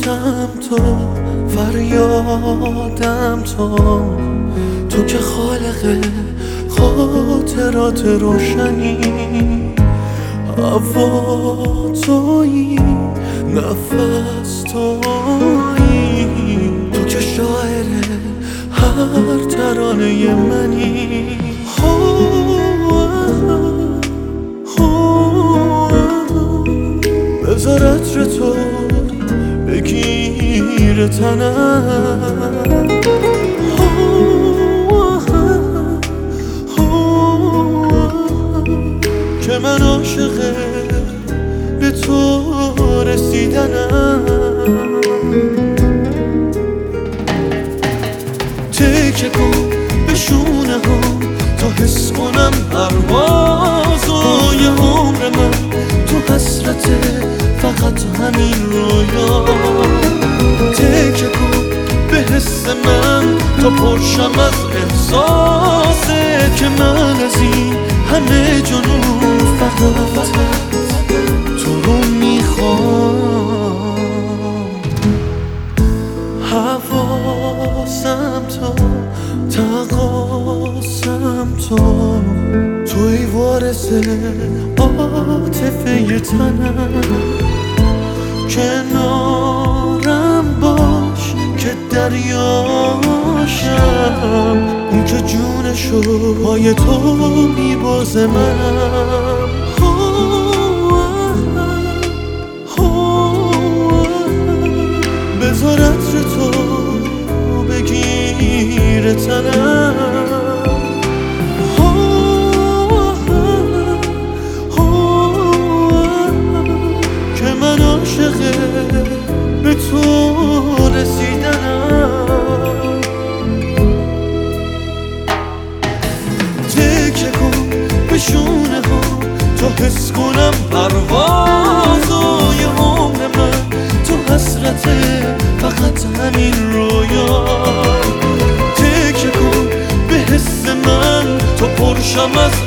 عشقم تو، فریادم تو که خالق خاطرات روشنی، هوا تویی، نفس تویی، تو که شاعر هر ترانه منی. بذار عطر تو بگیر تنم، که من عاشق به تو رسیدنم. تکه کن به شونه ها تا حس کنم پروازای عمر من، تو حسرت فقط همین رویا. تکه کن به حس من تا پرشم از احساسه، که من از این همه جنون فقط تو رو میخوام. حواسم تو، تقاسم توی وارث عاطفه تنم. کنارم باش که دریاشم، اون که جونشو پای تو میبازه منم. بذار عطر تو بگیر تنم، که من عاشق به تو رسیدنم. تکه کن به شونه ها تا حس کنم پروازای عمر من، تو حسرت فقط همین رویا. تکه کن به حس من تا پرشم از